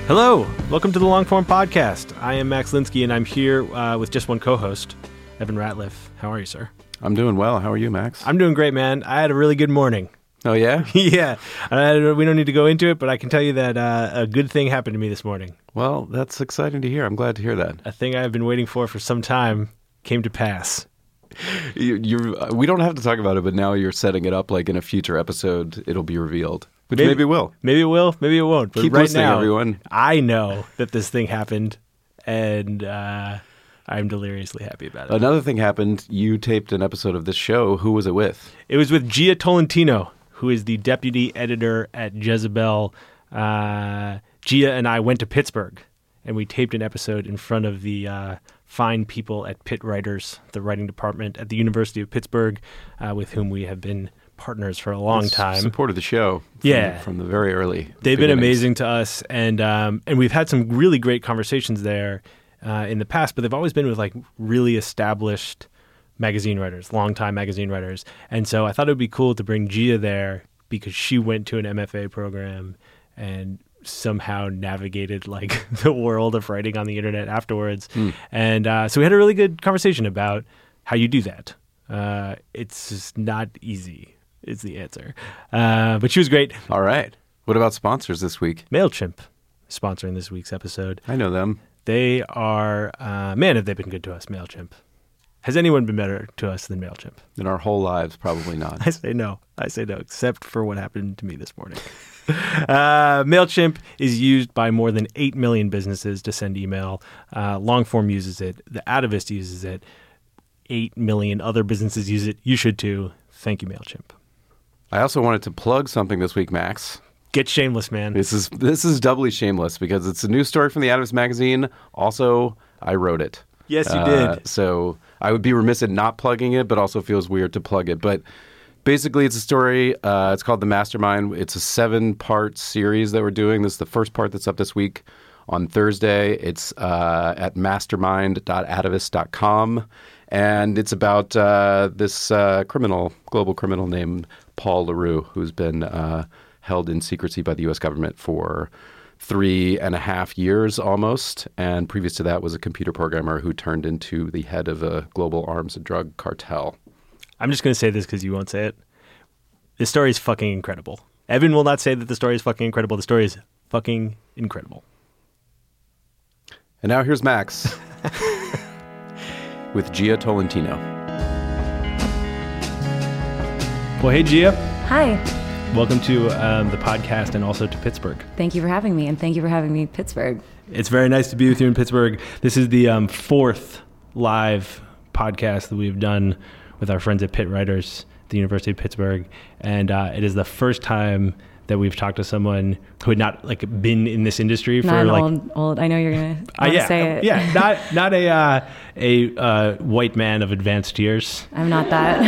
Hello, welcome to the Longform Podcast. I am Max Linsky, and I'm here with just one co-host, Evan Ratliff. How are you, sir? I'm doing well. How are you, Max? I'm doing great, man. I had a really good morning. Oh, yeah? Yeah. We don't need to go into it, but I can tell you that a good thing happened to me this morning. Well, that's exciting to hear. I'm glad to hear that. A thing I've been waiting for some time came to pass. We don't have to talk about it, but now you're setting it up like in a future episode, it'll be revealed. Which maybe it will. Maybe it will. Maybe it won't. But Keep right listening, now, everyone. I know that this thing happened, and I'm deliriously happy about it. Another thing happened. You taped an episode of this show. Who was it with? It was with Gia Tolentino, who is the deputy editor at Jezebel. Gia and I went to Pittsburgh, and we taped an episode in front of the fine people at Pitt Writers, the writing department at the University of Pittsburgh, with whom we have been partners for a long time. Supported the show from the very early They've beginnings. been amazing to us, and we've had some really great conversations there in the past, but they've always been with like really established magazine writers, longtime magazine writers. And so I thought it would be cool to bring Gia there because she went to an MFA program and somehow navigated like the world of writing on the internet afterwards. And so we had a really good conversation about how you do that. It's just not easy is the answer. But she was great. All right. What about sponsors this week? MailChimp sponsoring this week's episode. I know them. They are, man, have they been good to us, MailChimp. Has anyone been better to us than MailChimp? In our whole lives, probably not. I say no, except for what happened to me this morning. MailChimp is used by more than 8 million businesses to send email. Longform uses it. The Atavist uses it. 8 million other businesses use it. You should too. Thank you, MailChimp. I also wanted to plug something this week, Max. Get shameless, man. This is doubly shameless because it's a news story from the Atavist magazine. Also, I wrote it. Yes, you did. So I would be remiss in not plugging it, but also feels weird to plug it. But basically, it's a story. It's called The Mastermind. It's a 7-part series that we're doing. This is the first part that's up this week on Thursday. It's at mastermind.atavist.com. And it's about this global criminal named Paul LaRue, who's been held in secrecy by the U.S. government for 3.5 years almost. And previous to that was a computer programmer who turned into the head of a global arms and drug cartel. I'm just going to say this because you won't say it. This story is fucking incredible. Evan will not say that the story is fucking incredible. The story is fucking incredible. And now here's Max with Gia Tolentino. Well, hey, Gia. Hi. Welcome to the podcast and also to Pittsburgh. Thank you for having me, and thank you for having me, Pittsburgh. It's very nice to be with you in Pittsburgh. This is the 4th live podcast that we've done with our friends at Pitt Writers at the University of Pittsburgh, and it is the first time that we've talked to someone who had not like been in this industry for old. I know you're gonna say it. Yeah, not a white man of advanced years. I'm not that.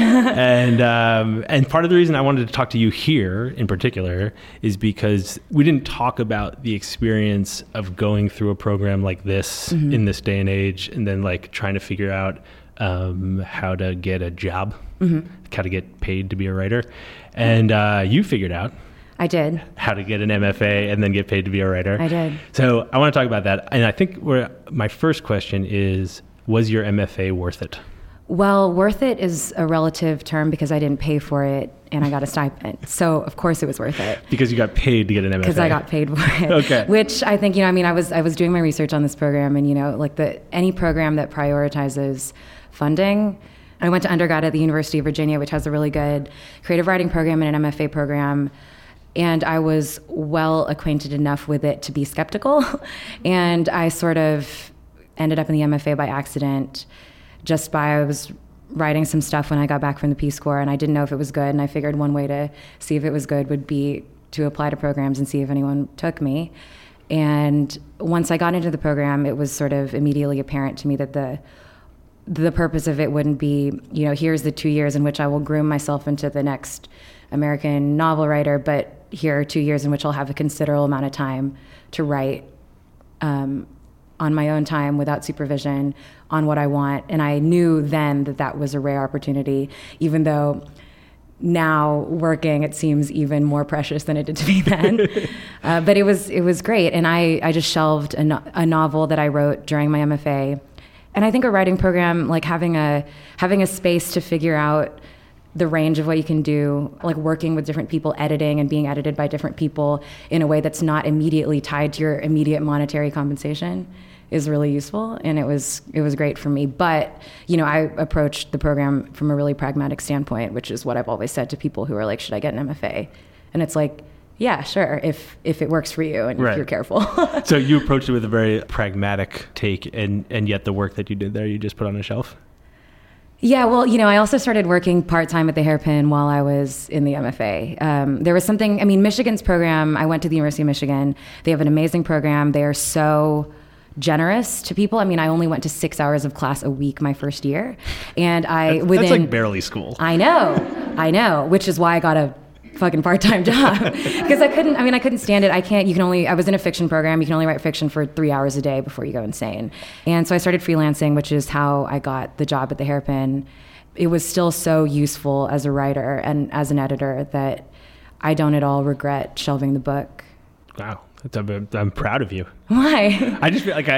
and part of the reason I wanted to talk to you here in particular is because we didn't talk about the experience of going through a program like this in this day and age, and then like trying to figure out how to get a job, how to get paid to be a writer, and you figured out. I did. How to get an MFA and then get paid to be a writer. I did. So I want to talk about that. And I think my first question is, was your MFA worth it? Well, worth it is a relative term because I didn't pay for it and I got a stipend. So of course it was worth it. Because you got paid to get an MFA. Because I got paid for it. Okay. Which I think, I was doing my research on this program, and like any program that prioritizes funding. I went to undergrad at the University of Virginia, which has a really good creative writing program and an MFA program. And I was well acquainted enough with it to be skeptical. And I sort of ended up in the MFA by accident, I was writing some stuff when I got back from the Peace Corps, and I didn't know if it was good. And I figured one way to see if it was good would be to apply to programs and see if anyone took me. And once I got into the program, it was sort of immediately apparent to me that the purpose of it wouldn't be, here's the 2 years in which I will groom myself into the next American novel writer, but here are 2 years in which I'll have a considerable amount of time to write on my own time without supervision on what I want. And I knew then that was a rare opportunity, even though now working, it seems even more precious than it did to me then. But it was great. And I just shelved a novel that I wrote during my MFA. And I think a writing program, like having a space to figure out the range of what you can do, like working with different people, editing and being edited by different people in a way that's not immediately tied to your immediate monetary compensation, is really useful. And it was great for me. But, I approached the program from a really pragmatic standpoint, which is what I've always said to people who are like, should I get an MFA? And it's like, yeah, sure, if it works for you and if you're careful. So you approached it with a very pragmatic take, and yet the work that you did there, you just put on a shelf? Yeah, well, I also started working part-time at the Hairpin while I was in the MFA. There was something, Michigan's program, I went to the University of Michigan. They have an amazing program. They are so generous to people. I only went to 6 hours of class a week my first year. And that's like barely school. I know, which is why I got a fucking part-time job, because I couldn't stand it. I was in a fiction program. You can only write fiction for 3 hours a day before you go insane. And so I started freelancing, which is how I got the job at the Hairpin. It was still so useful as a writer and as an editor that I don't at all regret shelving the book. Wow. I'm proud of you. Why? I just feel like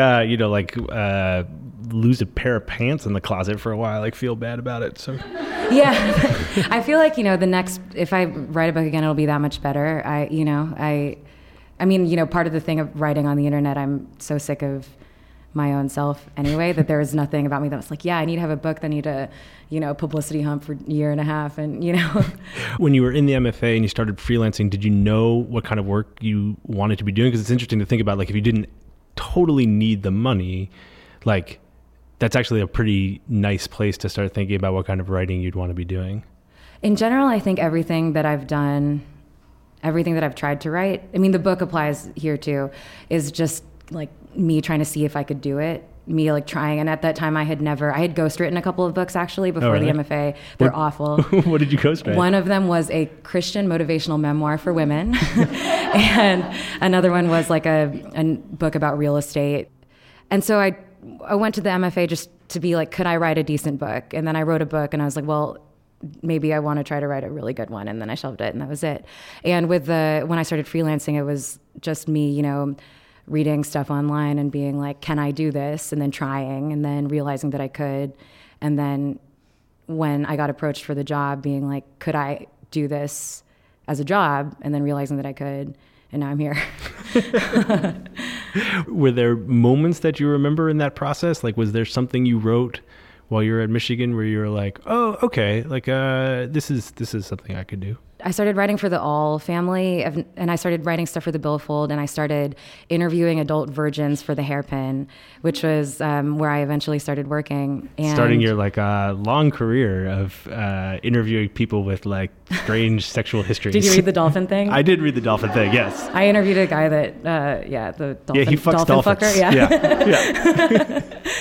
I lose a pair of pants in the closet for a while. I feel bad about it. So yeah, I feel like if I write a book again, it'll be that much better. Part of the thing of writing on the internet, I'm so sick of my own self anyway, that there was nothing about me that was like, yeah, I need to have a book that I need a, publicity hump for a year and a half. And, When you were in the MFA and you started freelancing, did you know what kind of work you wanted to be doing? Because it's interesting to think about, like, if you didn't totally need the money, like, that's actually a pretty nice place to start thinking about what kind of writing you'd want to be doing. In general, I think everything that I've done, everything that I've tried to write, the book applies here too, is just like me trying to see if I could do it, me like trying. And at that time I had ghostwritten a couple of books actually before the MFA. They're awful. What did you ghostwrite? One of them was a Christian motivational memoir for women. And another one was like a book about real estate. And so I went to the MFA just to be like, could I write a decent book? And then I wrote a book and I was like, well, maybe I want to try to write a really good one. And then I shelved it and that was it. And when I started freelancing, it was just me, reading stuff online and being like, can I do this? And then trying and then realizing that I could. And then when I got approached for the job, being like, could I do this as a job? And then realizing that I could. And now I'm here. Were there moments that you remember in that process? Like, was there something you wrote while you were at Michigan where you were like, oh, okay, like this is something I could do? I started writing for the All family, and I started writing stuff for the Billfold, and I started interviewing adult virgins for the Hairpin, which was where I eventually started working. And starting your long career of interviewing people with like strange sexual histories. Did you read the dolphin thing? I did read the dolphin thing. Yes. I interviewed a guy that the dolphin. Yeah, he fucks dolphins. Fucker. Yeah.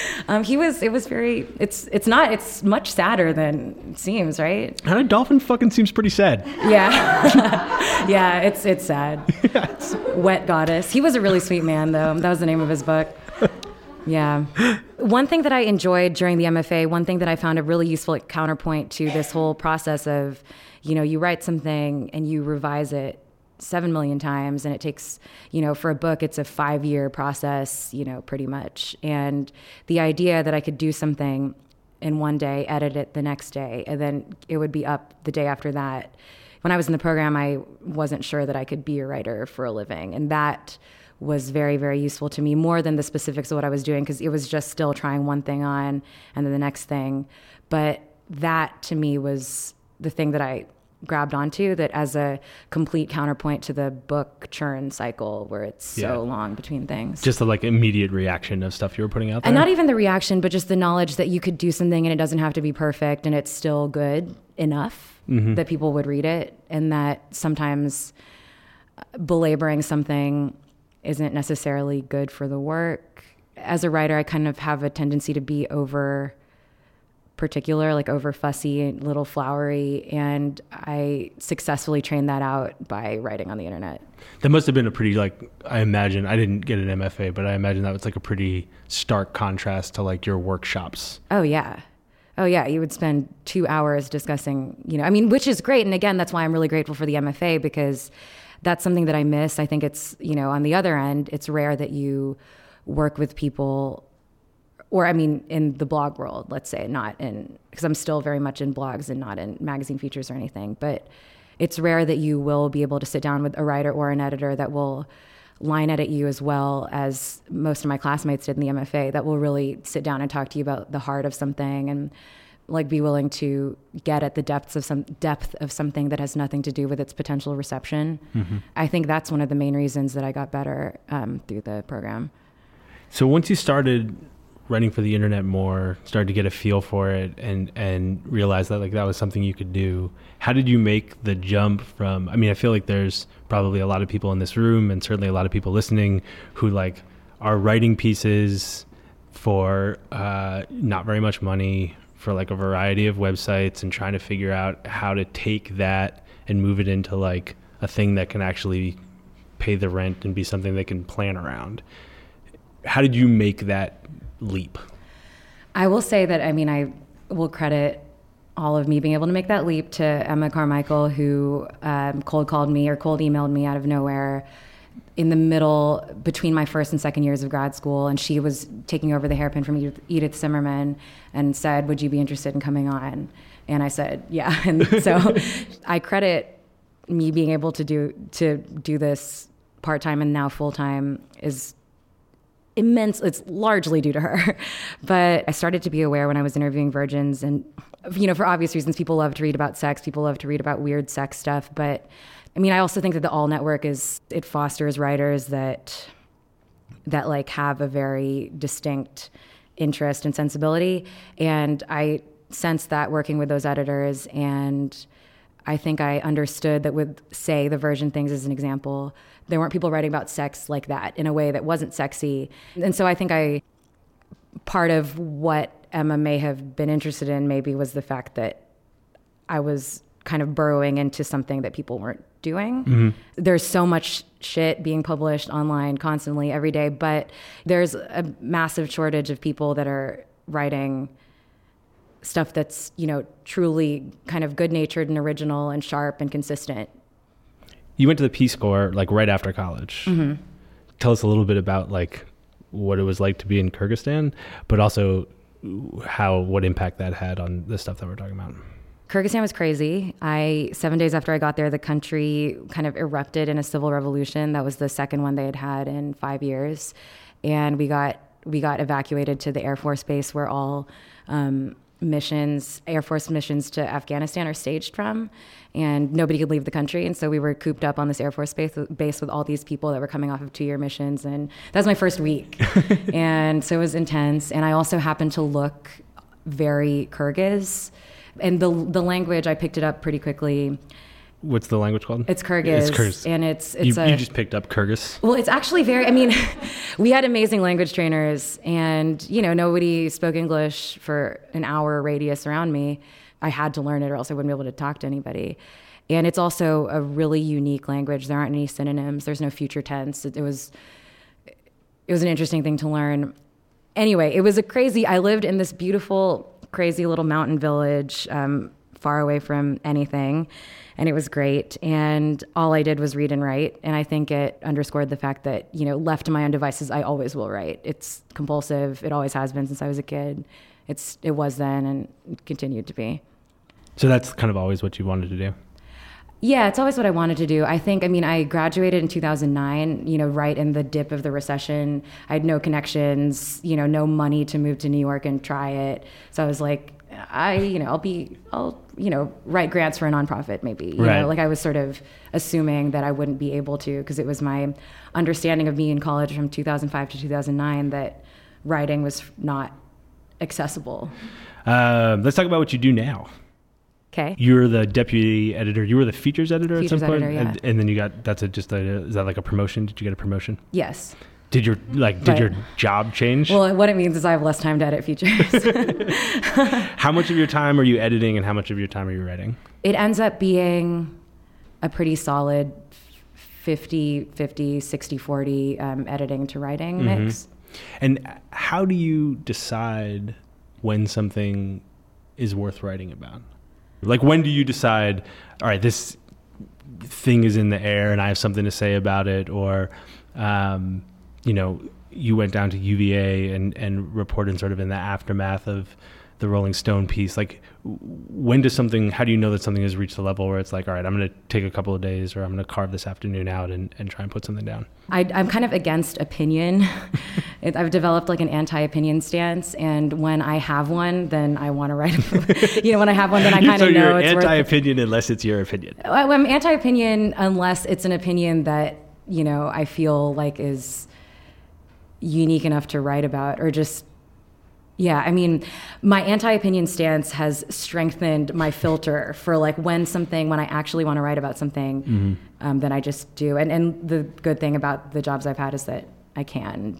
It's much sadder than it seems, right? A dolphin fucking seems pretty sad. Yeah. Yeah, it's sad. Yes. Wet Goddess. He was a really sweet man, though. That was the name of his book. Yeah. One thing that I enjoyed during the MFA, one thing that I found a really useful counterpoint to this whole process of, you write something and you revise it 7 million times, and it takes, for a book, it's a 5-year process, pretty much. And the idea that I could do something in one day, edit it the next day, and then it would be up the day after that. When I was in the program, I wasn't sure that I could be a writer for a living. And that was very, very useful to me, more than the specifics of what I was doing, because it was just still trying one thing on and then the next thing. But that, to me, was the thing that I grabbed onto, that as a complete counterpoint to the book churn cycle where it's so long between things. Just the immediate reaction of stuff you were putting out there? And not even the reaction, but just the knowledge that you could do something and it doesn't have to be perfect and it's still good enough that people would read it, and that sometimes belaboring something isn't necessarily good for the work. As a writer, I kind of have a tendency to be over particular, over fussy, little flowery, and I successfully trained that out by writing on the internet. That must have been a pretty, I imagine, I didn't get an MFA, but I imagine that was a pretty stark contrast to your workshops. Oh yeah. oh yeah, you would spend 2 hours discussing, I mean, which is great. And again, that's why I'm really grateful for the MFA, because that's something that I miss. I think it's, on the other end, it's rare that you work with people, or I mean, in the blog world, let's say, not in, because I'm still very much in blogs and not in magazine features or anything, but it's rare that you will be able to sit down with a writer or an editor that will line edit you as well as most of my classmates did in the MFA, that will really sit down and talk to you about the heart of something and like be willing to get at the depth of something that has nothing to do with its potential reception. Mm-hmm. I think that's one of the main reasons that I got better through the program. So once you started writing for the internet more, started to get a feel for it and realized that like that was something you could do, how did you make the jump from, I mean, I feel like there's probably a lot of people in this room and certainly a lot of people listening who like are writing pieces for not very much money for like a variety of websites and trying to figure out how to take that and move it into like a thing that can actually pay the rent and be something they can plan around. How did you make that leap? I will say that, I mean, I will credit all of me being able to make that leap to Emma Carmichael, who cold emailed me out of nowhere in the middle between my first and second years of grad school. And she was taking over the hairpin from Edith Zimmerman and said, would you be interested in coming on? And I said, yeah. And so I credit me being able to do this part-time and now full-time is immense. It's largely due to her. But I started to be aware when I was interviewing virgins, and, for obvious reasons, people love to read about sex. People love to read about weird sex stuff. But I mean, I also think that the All Network it fosters writers that like have a very distinct interest and sensibility. And I sensed that working with those editors. And I think I understood that with, say, the Virgin Things as an example, there weren't people writing about sex like that in a way that wasn't sexy. And so I think part of what Emma may have been interested in maybe was the fact that I was kind of burrowing into something that people weren't doing. Mm-hmm. There's so much shit being published online constantly every day, but there's a massive shortage of people that are writing stuff that's, truly kind of good-natured and original and sharp and consistent. You went to the Peace Corps like right after college. Mm-hmm. Tell us a little bit about like what it was like to be in Kyrgyzstan, but also what impact that had on the stuff that we're talking about. Kyrgyzstan was crazy. 7 days after I got there, the country kind of erupted in a civil revolution. That was the second one they had in 5 years. And we got evacuated to the Air Force Base where all Air Force missions to Afghanistan are staged from, and nobody could leave the country. And so we were cooped up on this Air Force base with all these people that were coming off of 2-year missions. And that was my first week. And so it was intense. And I also happened to look very Kyrgyz. And the language, I picked it up pretty quickly. What's the language called? It's Kyrgyz. It's Kyrgyz. And it's you just picked up Kyrgyz? Well, it's actually we had amazing language trainers, and, nobody spoke English for an hour radius around me. I had to learn it or else I wouldn't be able to talk to anybody. And it's also a really unique language. There aren't any synonyms. There's no future tense. It was an interesting thing to learn. Anyway, I lived in this beautiful, crazy little mountain village, far away from anything. And it was great. And all I did was read and write. And I think it underscored the fact that, left to my own devices, I always will write. It's compulsive. It always has been since I was a kid. It was then and it continued to be. So that's kind of always what you wanted to do? Yeah, it's always what I wanted to do. I graduated in 2009, right in the dip of the recession. I had no connections, no money to move to New York and try it. So I was like, I'll write grants for a nonprofit maybe. You know, like I was sort of assuming that I wouldn't be able to, because it was my understanding of me in college from 2005 to 2009 that writing was not accessible. Let's talk about what you do now. Okay. You're the deputy editor. You were the features editor at some point? Editor, yeah. And then you got, is that like a promotion? Did you get a promotion? Yes. Did your job change? Well, what it means is I have less time to edit features. How much of your time are you editing and how much of your time are you writing? It ends up being a pretty solid 50-50, 60-40 editing to writing mix. And how do you decide when something is worth writing about? Like, when do you decide, all right, this thing is in the air and I have something to say about it? Or, you went down to UVA and reported sort of in the aftermath of the Rolling Stone piece. Like, how do you know that something has reached the level where it's like, all right, I'm going to take a couple of days, or I'm going to carve this afternoon out and try and put something down? I'm kind of against opinion. I've developed like an anti-opinion stance, and when I have one, then I want to write. When I have one, then I kind of know you're it's anti-opinion unless it's your opinion. I'm anti-opinion unless it's an opinion that I feel like is unique enough to write about, or just. Yeah, I mean, my anti-opinion stance has strengthened my filter for like when I actually want to write about something, then I just do. And the good thing about the jobs I've had is that I can,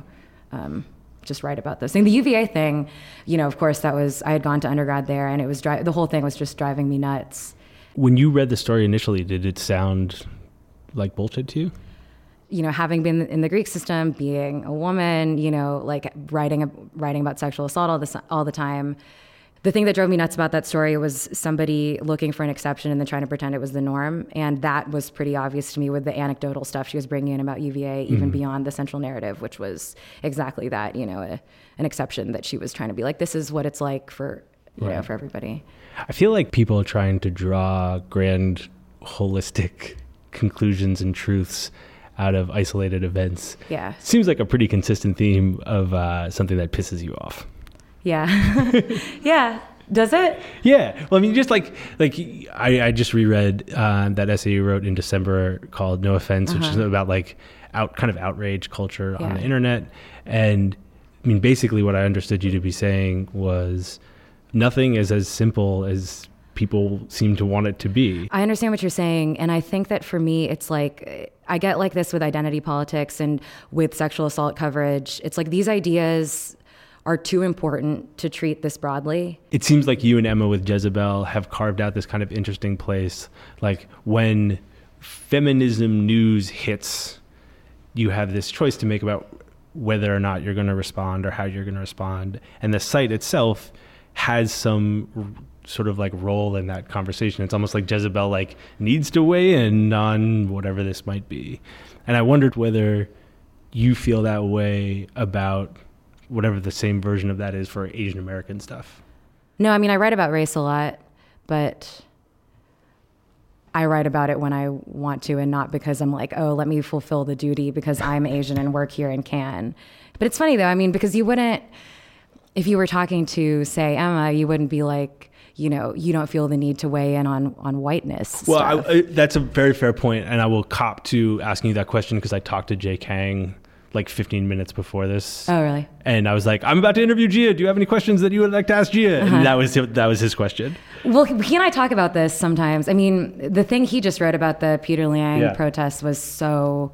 just write about those things. The UVA thing, of course, I had gone to undergrad there, and it was the whole thing was just driving me nuts. When you read the story initially, did it sound like bullshit to you? Having been in the Greek system, being a woman, like writing about sexual assault all the time. The thing that drove me nuts about that story was somebody looking for an exception and then trying to pretend it was the norm. And that was pretty obvious to me with the anecdotal stuff she was bringing in about UVA, even beyond the central narrative, which was exactly that, an exception that she was trying to be like, this is what it's like for, for everybody. I feel like people are trying to draw grand, holistic conclusions and truths out of isolated events. Yeah. Seems like a pretty consistent theme of something that pisses you off. Yeah. Yeah. Does it? Yeah. Well, I mean, just like I just reread that essay you wrote in December called No Offense, which is about like kind of outrage culture on the internet. And I mean, basically what I understood you to be saying was nothing is as simple as people seem to want it to be. I understand what you're saying. And I think that for me, it's like, I get like this with identity politics and with sexual assault coverage. It's like these ideas are too important to treat this broadly. It seems like you and Emma with Jezebel have carved out this kind of interesting place. Like when feminism news hits, you have this choice to make about whether or not you're going to respond or how you're going to respond. And the site itself has some sort of like role in that conversation. It's almost like Jezebel like needs to weigh in on whatever this might be. And I wondered whether you feel that way about whatever the same version of that is for Asian American stuff. No, I mean, I write about race a lot, but I write about it when I want to and not because I'm like, oh, let me fulfill the duty because I'm Asian and work here and can. But it's funny though, I mean, because you wouldn't, if you were talking to, say, Emma, you wouldn't be like, you don't feel the need to weigh in on whiteness. Well, that's a very fair point, and I will cop to asking you that question because I talked to Jay Kang like 15 minutes before this. Oh, really? And I was like, I'm about to interview Gia. Do you have any questions that you would like to ask Gia? And that was his question. Well, he and I talk about this sometimes. I mean, the thing he just wrote about the Peter Liang protests was so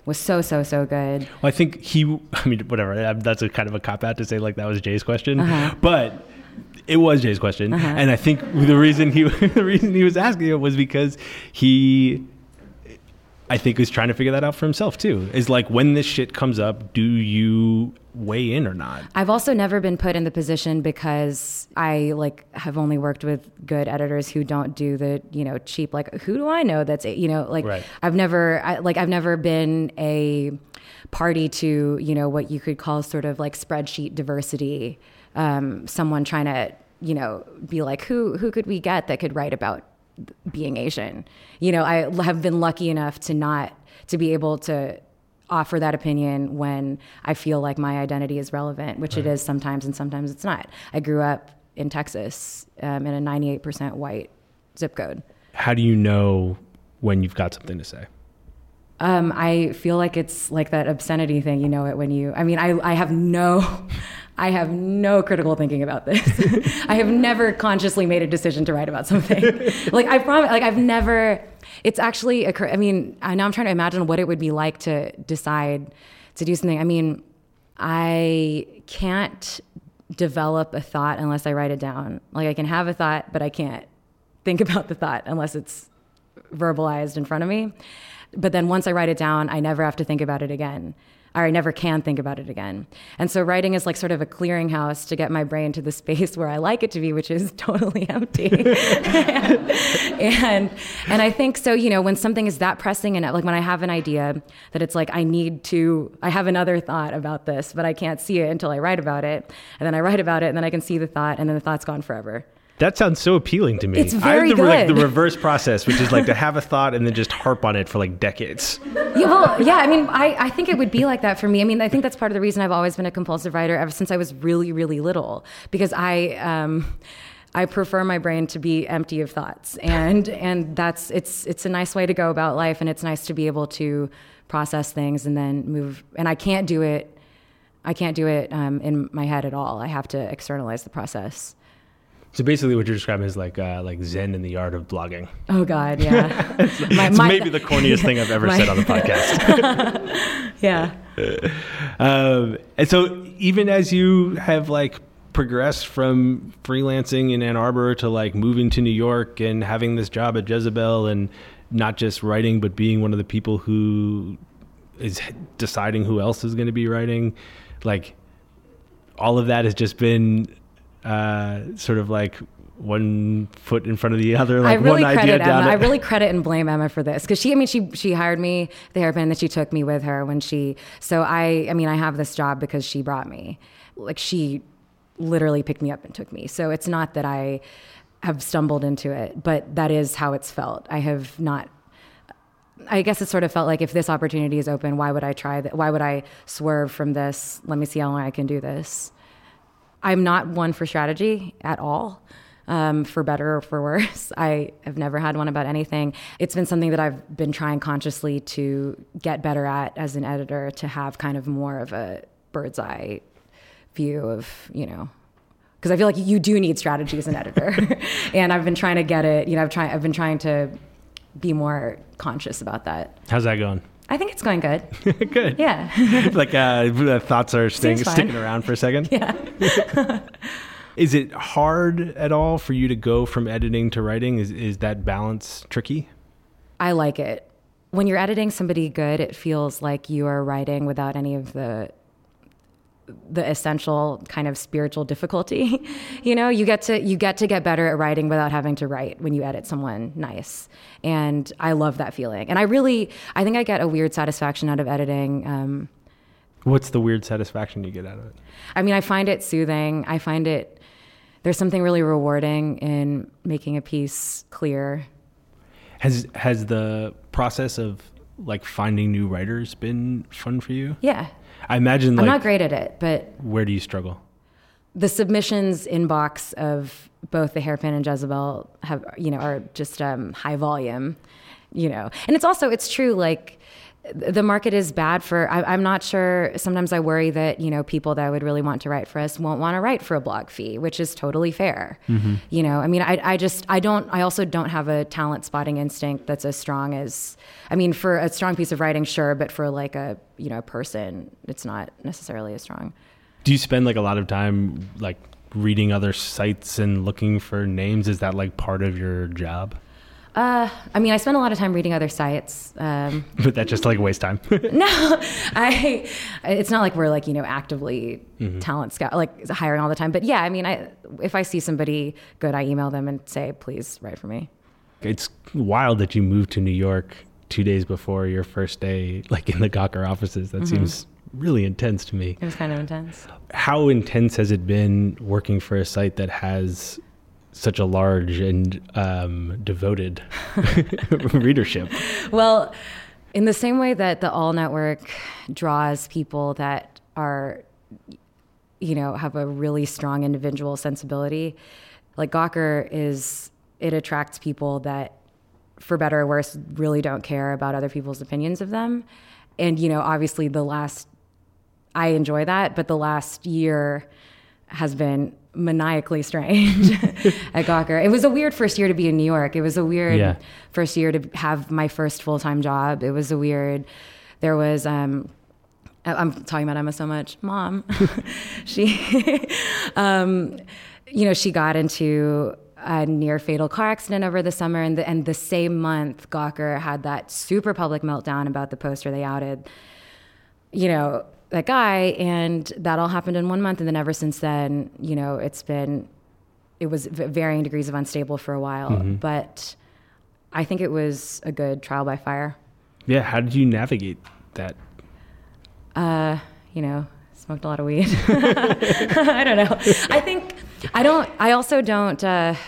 good. Well, I think whatever. That's a kind of a cop out to say like that was Jay's question, but it was Jay's question, and I think the reason he was asking it was because I think was trying to figure that out for himself too. Is like, when this shit comes up, do you weigh in or not? I've also never been put in the position because I have only worked with good editors who don't do the cheap who do I know that's right. I've never been a party to what you could call sort of like spreadsheet diversity. Someone trying to, be like, who could we get that could write about being Asian? I have been lucky enough to be able to offer that opinion when I feel like my identity is relevant, which it is sometimes, and sometimes it's not. I grew up in Texas, in a 98% white zip code. How do you know when you've got something to say? I feel like it's like that obscenity thing. You know it when you, I have no critical thinking about this. I have never consciously made a decision to write about something. I promise, I've never, it's actually, now I'm trying to imagine what it would be like to decide to do something. I can't develop a thought unless I write it down. I can have a thought, but I can't think about the thought unless it's verbalized in front of me. But then once I write it down, I never have to think about it again. or I never can think about it again. And so writing is like sort of a clearinghouse to get my brain to the space where I like it to be, which is totally empty. and I think so, when something is that pressing, and like when I have an idea that it's like, I have another thought about this, but I can't see it until I write about it. And then I write about it, and then I can see the thought, and then the thought's gone forever. That sounds so appealing to me. It's very good. Like the reverse process, which is like to have a thought and then just harp on it for like decades. I think it would be like that for me. I mean, I think that's part of the reason I've always been a compulsive writer ever since I was really, really little, because I prefer my brain to be empty of thoughts, and it's a nice way to go about life, and it's nice to be able to process things and then move. And I can't do it in my head at all. I have to externalize the process. So basically what you're describing is like Zen in the art of blogging. Oh, God, yeah. it's maybe the corniest thing I've ever said on the podcast. Yeah. And so even as you have like progressed from freelancing in Ann Arbor to like moving to New York and having this job at Jezebel, and not just writing, but being one of the people who is deciding who else is going to be writing, like all of that has just been sort of like one foot in front of the other, like one idea down. I really credit and blame Emma for this, because she hired me, the hairpin, and then she took me with her I have this job because she brought me. Like, she literally picked me up and took me. So it's not that I have stumbled into it, but that is how it's felt. I guess it sort of felt like, if this opportunity is open, why would I try that? Why would I swerve from this? Let me see how long I can do this. I'm not one for strategy at all, for better or for worse. I have never had one about anything. It's been something that I've been trying consciously to get better at as an editor, to have kind of more of a bird's eye view of, because I feel like you do need strategy as an editor. And I've been trying to get it, I've been trying to be more conscious about that. How's that going? I think it's going good. Good. Yeah. Like the thoughts are sticking around for a second? Yeah. Is it hard at all for you to go from editing to writing? Is that balance tricky? I like it. When you're editing somebody good, it feels like you are writing without any of the essential kind of spiritual difficulty. You get to get better at writing without having to write when you edit someone nice. And I love that feeling. And I think I get a weird satisfaction out of editing. What's the weird satisfaction you get out of it? I find it soothing. There's something really rewarding in making a piece clear. Has the process of like finding new writers been fun for you? Yeah. I imagine I'm not great at it, but... Where do you struggle? The submissions inbox of both the Hairpin and Jezebel are just high volume, And it's true, like, the market is bad for... I'm not sure... Sometimes I worry that, people that would really want to write for us won't want to write for a blog fee, which is totally fair. Mm-hmm. I also don't have a talent spotting instinct that's as strong as... for a strong piece of writing, sure, but for like a, person, it's not necessarily as strong. Do you spend like a lot of time like reading other sites and looking for names? Is that like part of your job? I spend a lot of time reading other sites. But that just like waste time. No, it's not like we're like, actively talent scout, like hiring all the time. But yeah, if I see somebody good, I email them and say, please write for me. It's wild that you moved to New York 2 days before your first day, like in the Gawker offices. That seems really intense to me. It was kind of intense. How intense has it been working for a site that has such a large and devoted readership? Well, in the same way that the All Network draws people that are, have a really strong individual sensibility, like Gawker it attracts people that, for better or worse, really don't care about other people's opinions of them. And, obviously I enjoy that, but the last year has been maniacally strange at Gawker. It was a weird first year to be in New York. It was a weird first year to have my first full-time job. It was there was, I'm talking about Emma so much. Mom, she, she got into a near fatal car accident over the summer, and the same month Gawker had that super public meltdown about the poster they outed that guy, and that all happened in 1 month. And then ever since then, it was varying degrees of unstable for a while, but I think it was a good trial by fire. Yeah. How did you navigate that? Smoked a lot of weed. I don't know. I also don't,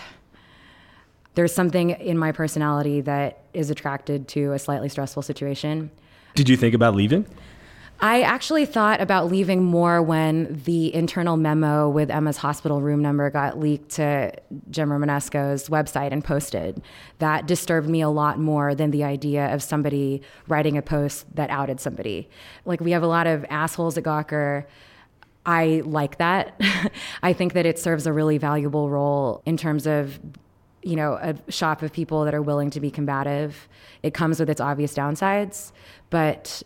there's something in my personality that is attracted to a slightly stressful situation. Did you think about leaving? I actually thought about leaving more when the internal memo with Emma's hospital room number got leaked to Jim Romanesco's website and posted. That disturbed me a lot more than the idea of somebody writing a post that outed somebody. Like, we have a lot of assholes at Gawker. I like that. I think that it serves a really valuable role in terms of, a shop of people that are willing to be combative. It comes with its obvious downsides, but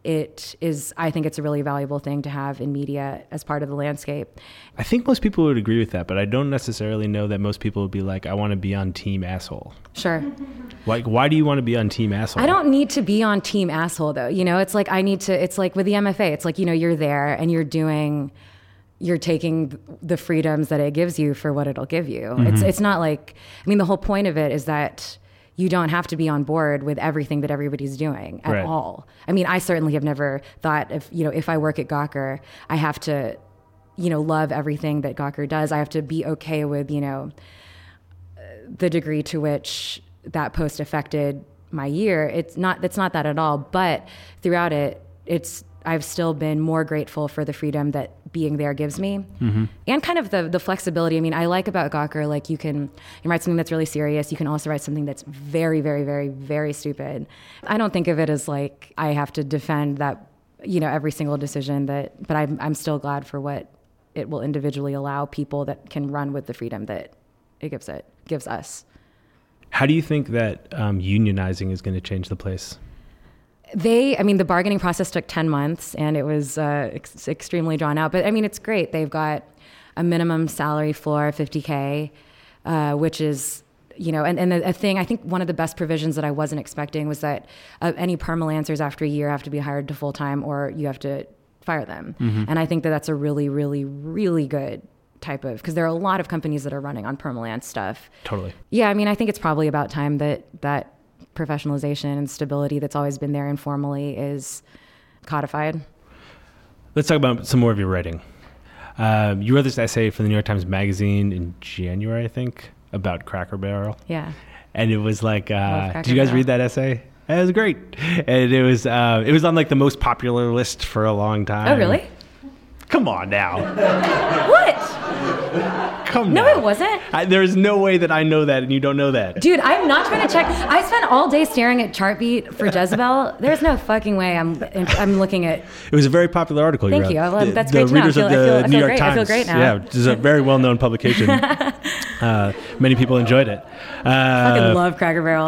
I think it's a really valuable thing to have in media as part of the landscape. I think most people would agree with that, but I don't necessarily know that most people would be like, I want to be on team asshole. Sure. Like, why do you want to be on team asshole? I don't need to be on team asshole though. It's like it's like with the MFA, it's like, you're there and you're taking the freedoms that it gives you for what it'll give you. It's not like, the whole point of it is that you don't have to be on board with everything that everybody's doing at all. I certainly have never thought if I work at Gawker, I have to, love everything that Gawker does. I have to be okay with, the degree to which that post affected my year. It's not that at all. But throughout it, I've still been more grateful for the freedom that being there gives me, and kind of the flexibility. I like about Gawker, like you write something that's really serious. You can also write something that's very, very, very, very stupid. I don't think of it as like I have to defend that, every single decision but I'm still glad for what it will individually allow people that can run with the freedom that it gives us. How do you think that unionizing is going to change the place? The bargaining process took 10 months and it was extremely drawn out. But it's great. They've got a minimum salary floor, $50K, which is, and a thing, I think one of the best provisions that I wasn't expecting was that any permalancers after a year have to be hired to full-time or you have to fire them. And I think that that's a really, really, really good type of, because there are a lot of companies that are running on permalance stuff. Totally. Yeah, I think it's probably about time that professionalization and stability that's always been there informally is codified. Let's talk about some more of your writing. You wrote this essay for the New York Times Magazine in January, I think, about Cracker Barrel. Yeah. And it was like, did you guys read that essay? It was great. And it was on like the most popular list for a long time. Oh, really? Come on now. What? Come No, now. it wasn't. There's no way that I know that and you don't know that. Dude, I'm not trying to check. I spent all day staring at Chartbeat for Jezebel. There's no fucking way I'm looking at... It was a very popular article you wrote. Thank you. Well, that's the great to know. readers of the New York Times. I feel great now. Yeah, it's a very well-known publication. Many people enjoyed it. I fucking love Cracker Barrel.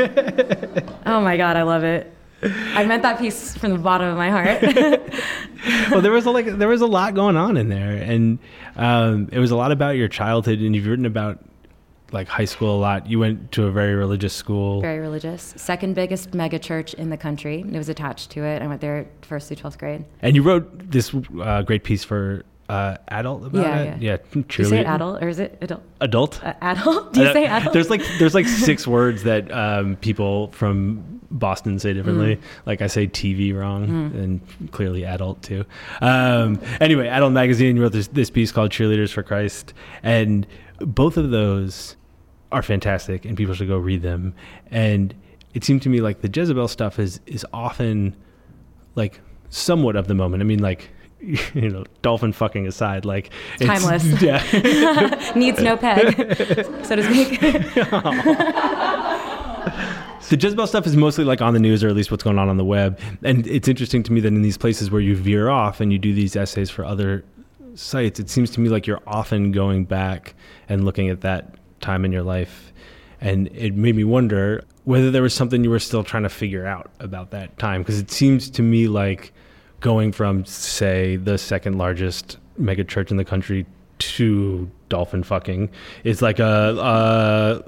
Oh my God, I love it. I meant that piece from the bottom of my heart. Well, there was a lot going on in there, and it was a lot about your childhood, and you've written about like high school a lot. You went to a very religious school. Very religious. Second biggest mega church in the country. It was attached to it. I went there first through 12th grade. And you wrote this great piece for Adult about it? Yeah. Do you say adult or is it adult? Adult? Adult? Do you say adult? There's like 6 words that people from Boston say differently. Like I say TV wrong, and clearly adult too. Anyway, Adult Magazine, you wrote this piece called Cheerleaders for Christ, and both of those are fantastic and people should go read them. And it seemed to me like the Jezebel stuff is often like somewhat of the moment. I mean, like, dolphin fucking aside, like it's timeless. Yeah. Needs no peg, so to speak. The Jezebel stuff is mostly like on the news, or at least what's going on the web. And it's interesting to me that in these places where you veer off and you do these essays for other sites, it seems to me like you're often going back and looking at that time in your life. And it made me wonder whether there was something you were still trying to figure out about that time. Because it seems to me like going from, say, the second largest mega church in the country to dolphin fucking is like a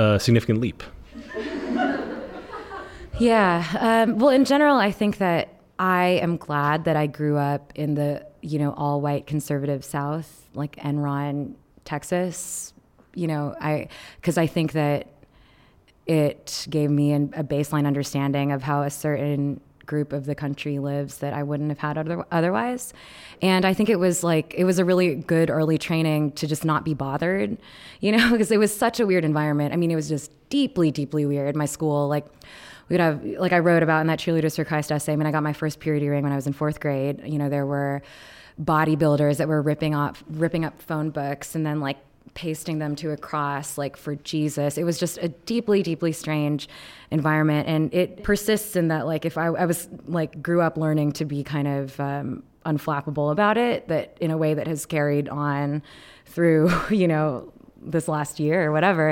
significant leap. Yeah. Well, in general, I think that I am glad that I grew up in the, all white conservative South, like Enron, Texas, because I think that it gave me a baseline understanding of how a certain group of the country lives that I wouldn't have had otherwise. And I think it was a really good early training to just not be bothered, because it was such a weird environment. I mean, it was just deeply, deeply weird. My school, we'd have, I wrote about in that Cheerleaders for Christ essay, I got my first period earring when I was in 4th grade. There were bodybuilders that were ripping up phone books and then pasting them to a cross, for Jesus. It was just a deeply, deeply strange environment. And it persists in that, if I was grew up learning to be kind of unflappable about it, that in a way that has carried on through, this last year or whatever.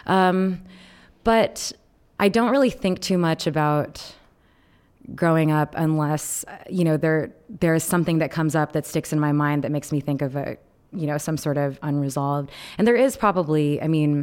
But I don't really think too much about growing up unless, there is something that comes up that sticks in my mind that makes me think of some sort of unresolved. And there is probably,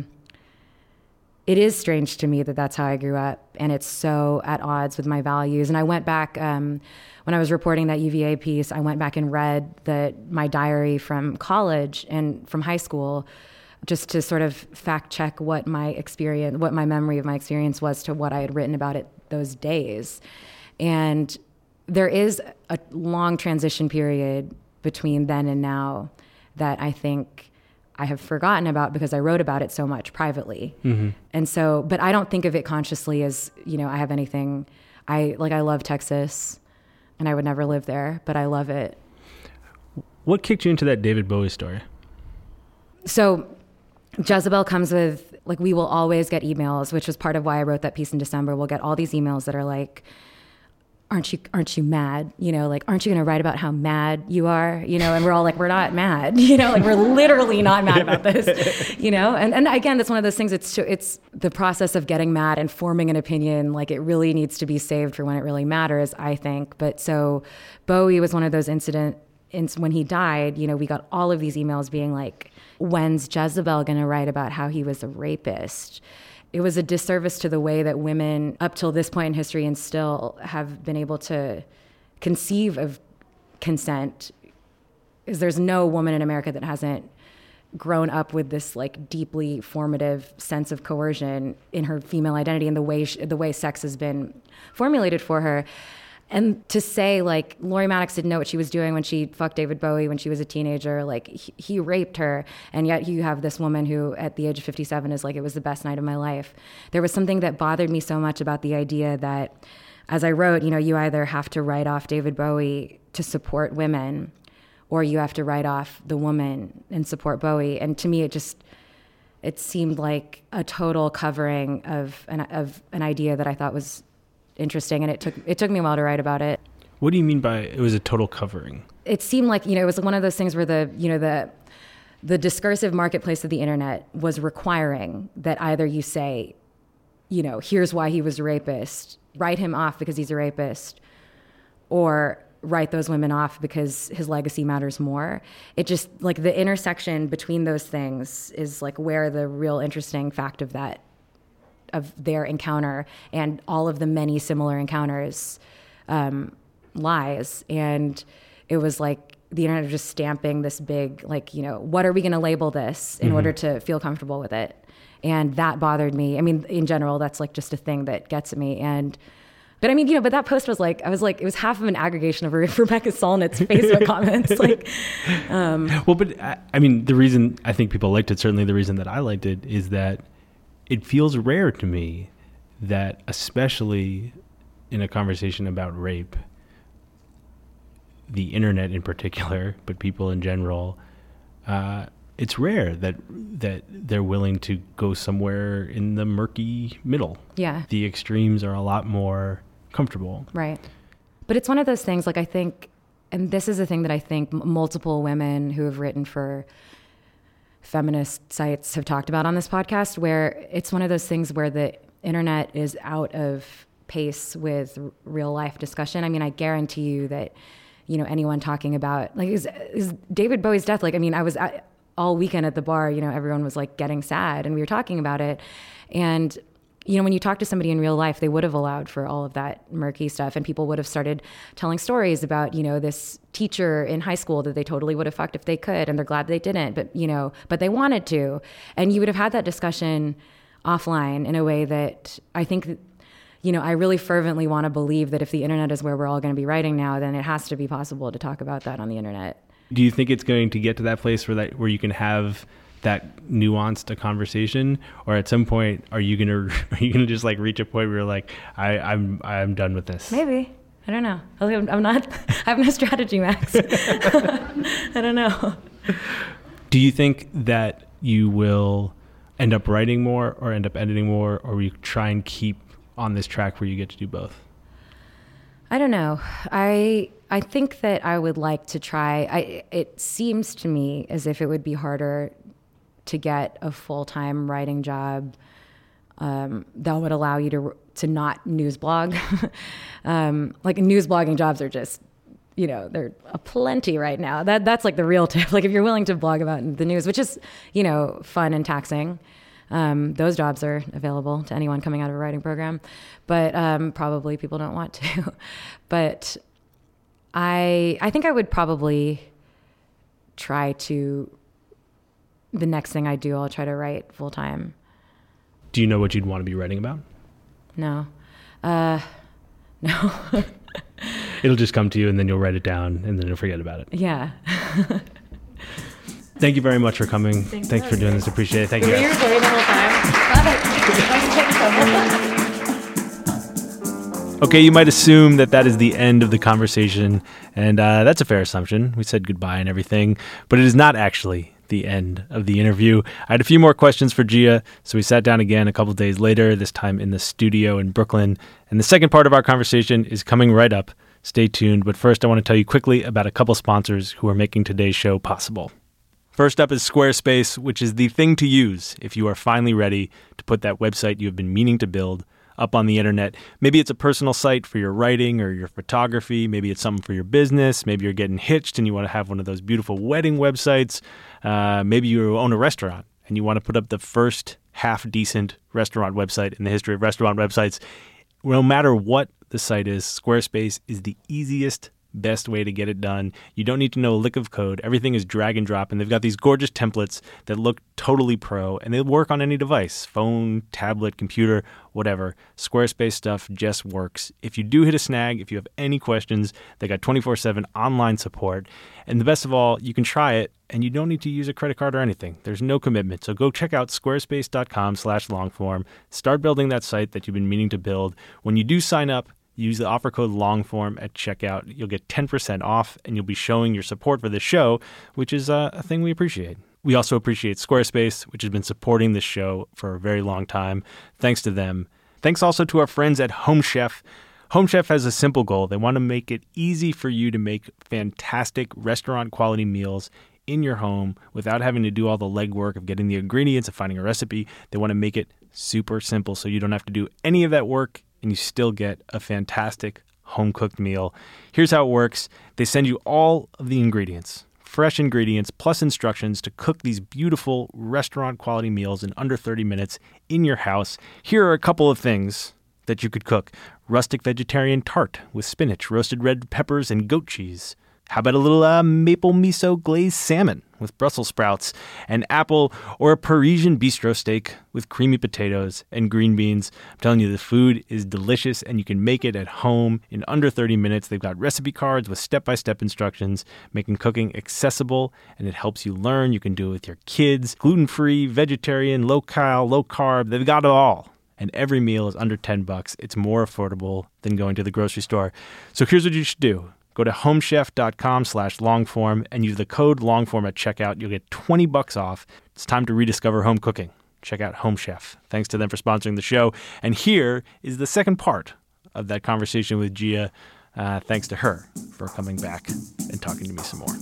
it is strange to me that that's how I grew up, and it's so at odds with my values. And I went back, when I was reporting that UVA piece, I went back and read my diary from college and from high school, just to sort of fact check what my memory of my experience was to what I had written about it those days. And there is a long transition period between then and now that I think I have forgotten about because I wrote about it so much privately. Mm-hmm. And so, but I don't think of it consciously as, I have anything, I love Texas and I would never live there, but I love it. What kicked you into that David Bowie story? So Jezebel comes with, we will always get emails, which was part of why I wrote that piece in December. We'll get all these emails that are aren't you mad? Aren't you going to write about how mad you are? And we're all we're not mad, we're literally not mad about this, and again, that's one of those things. It's the process of getting mad and forming an opinion. It really needs to be saved for when it really matters, I think. But so Bowie was one of those incidents when he died, we got all of these emails being when's Jezebel going to write about how he was a rapist? It was a disservice to the way that women up till this point in history and still have been able to conceive of consent. Because there's no woman in America that hasn't grown up with this deeply formative sense of coercion in her female identity and the way sex has been formulated for her. And to say Laurie Maddox didn't know what she was doing when she fucked David Bowie when she was a teenager, he raped her, and yet you have this woman who at the age of 57 is it was the best night of my life. There was something that bothered me so much about the idea that, as I wrote, you either have to write off David Bowie to support women, or you have to write off the woman and support Bowie. And to me, it seemed like a total covering of an idea that I thought was interesting, and it took me a while to write about it. What do you mean by it was a total covering? It seemed like it was one of those things where the discursive marketplace of the internet was requiring that either you say, here's why he was a rapist, write him off because he's a rapist, or write those women off because his legacy matters more. It just the intersection between those things is where the real interesting fact of their encounter and all of the many similar encounters lies. And it was the internet was just stamping this big, what are we going to label this in order to feel comfortable with it? And that bothered me. In general, that's just a thing that gets at me. But but that post was it was half of an aggregation of Rebecca Solnit's Facebook comments. Well, but the reason I think people liked it, certainly the reason that I liked it, is that it feels rare to me that, especially in a conversation about rape, the internet in particular, but people in general, it's rare that they're willing to go somewhere in the murky middle. Yeah. The extremes are a lot more comfortable. Right. But it's one of those things, I think, and this is a thing that I think multiple women who have written for feminist sites have talked about on this podcast, where it's one of those things where the internet is out of pace with real life discussion. I guarantee you that, anyone talking about is David Bowie's death. I was all weekend at the bar, everyone was getting sad and we were talking about it. And, when you talk to somebody in real life, they would have allowed for all of that murky stuff, and people would have started telling stories about, this teacher in high school that they totally would have fucked if they could, and they're glad they didn't, but they wanted to. And you would have had that discussion offline in a way that I think, I really fervently want to believe that if the internet is where we're all going to be writing now, then it has to be possible to talk about that on the internet. Do you think it's going to get to that place where you can have that nuanced a conversation, or at some point are you gonna just like reach a point where you're like, I'm done with this? Maybe. I don't know. I have no strategy, Max. I don't know. Do you think that you will end up writing more or end up editing more, or will you try and keep on this track where you get to do both? I don't know. I think that I would like to try. It seems to me as if it would be harder to get a full-time writing job that would allow you to not news blog. Like news blogging jobs are just, they're aplenty right now. That's like the real tip. Like if you're willing to blog about the news, which is, fun and taxing, those jobs are available to anyone coming out of a writing program, but probably people don't want to. But I think I would probably try to, the next thing I do, I'll try to write full time. Do you know what you'd want to be writing about? No. No. It'll just come to you and then you'll write it down and then you'll forget about it. Yeah. Thank you very much for coming. Thanks for doing this. Appreciate it. Thank you. Were you recording the whole time? Okay, you might assume that is the end of the conversation, and that's a fair assumption. We said goodbye and everything, but it is not actually the end of the interview. I had a few more questions for Gia, so we sat down again a couple of days later, this time in the studio in Brooklyn, and the second part of our conversation is coming right up. Stay tuned, but first I want to tell you quickly about a couple sponsors who are making today's show possible. First up is Squarespace, which is the thing to use if you are finally ready to put that website you have been meaning to build up on the internet. Maybe it's a personal site for your writing or your photography. Maybe it's something for your business. Maybe you're getting hitched and you want to have one of those beautiful wedding websites. Maybe you own a restaurant and you want to put up the first half-decent restaurant website in the history of restaurant websites. No matter what the site is, Squarespace is the easiest, best way to get it done. You don't need to know a lick of code. Everything is drag and drop, and they've got these gorgeous templates that look totally pro, and they work on any device, phone, tablet, computer, whatever. Squarespace stuff just works. If you do hit a snag, if you have any questions, they got 24/7 online support. And the best of all, you can try it, and you don't need to use a credit card or anything. There's no commitment. So go check out squarespace.com/longform. Start building that site that you've been meaning to build. When you do sign up, use the offer code LONGFORM at checkout. You'll get 10% off, and you'll be showing your support for this show, which is a thing we appreciate. We also appreciate Squarespace, which has been supporting this show for a very long time. Thanks to them. Thanks also to our friends at Home Chef. Home Chef has a simple goal. They want to make it easy for you to make fantastic restaurant-quality meals in your home without having to do all the legwork of getting the ingredients and finding a recipe. They want to make it super simple so you don't have to do any of that work, and you still get a fantastic home-cooked meal. Here's how it works. They send you all of the ingredients, fresh ingredients, plus instructions to cook these beautiful restaurant-quality meals in under 30 minutes in your house. Here are a couple of things that you could cook. Rustic vegetarian tart with spinach, roasted red peppers, and goat cheese. How about a little maple miso glazed salmon with Brussels sprouts, an apple, or a Parisian bistro steak with creamy potatoes and green beans? I'm telling you, the food is delicious, and you can make it at home in under 30 minutes. They've got recipe cards with step-by-step instructions, making cooking accessible, and it helps you learn. You can do it with your kids. Gluten-free, vegetarian, low-cal, low-carb. They've got it all. And every meal is under $10. It's more affordable than going to the grocery store. So here's what you should do. Go to homechef.com/longform and use the code longform at checkout. You'll get $20 off. It's time to rediscover home cooking. Check out Home Chef. Thanks to them for sponsoring the show. And here is the second part of that conversation with Gia. Thanks to her for coming back and talking to me some more.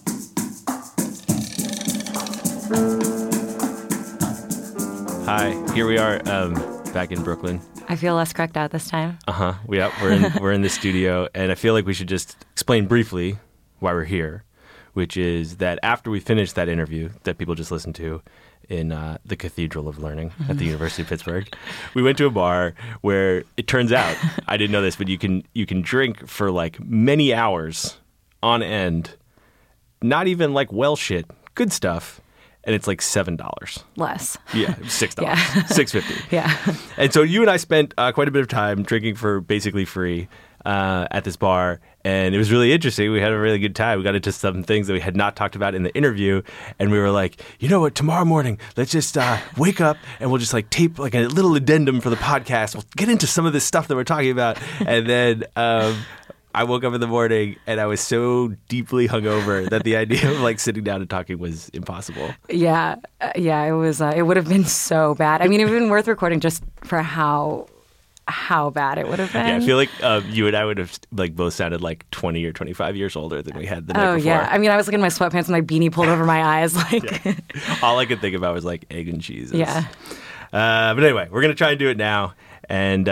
Hi, here we are back in Brooklyn. I feel less cracked out this time. Yeah, we're in the studio, and I feel like we should just explain briefly why we're here, which is that after we finished that interview that people just listened to, in the Cathedral of Learning at the University of Pittsburgh. We went to a bar where it turns out, I didn't know this, but you can drink for like many hours on end, not even like well shit, good stuff, and it's like $7. Less. Yeah, $6, Yeah. $6.50. Yeah. And so you and I spent quite a bit of time drinking for basically free at this bar, and it was really interesting. We had a really good time. We got into some things that we had not talked about in the interview, and we were like, you know what, tomorrow morning, let's just wake up and we'll just like tape like a little addendum for the podcast. We'll get into some of this stuff that we're talking about. And then I woke up in the morning and I was so deeply hungover that the idea of like sitting down and talking was impossible. Yeah. It was, it would have been so bad. I mean, it would have been worth recording just for how bad it would have been. Yeah, I feel like you and I would have like both sounded like 20 or 25 years older than we had the night before. Yeah. I mean, I was looking at my sweatpants and my beanie pulled over my eyes. Like, Yeah. All I could think about was like egg and cheese. Yeah. But anyway, we're gonna try and do it now, and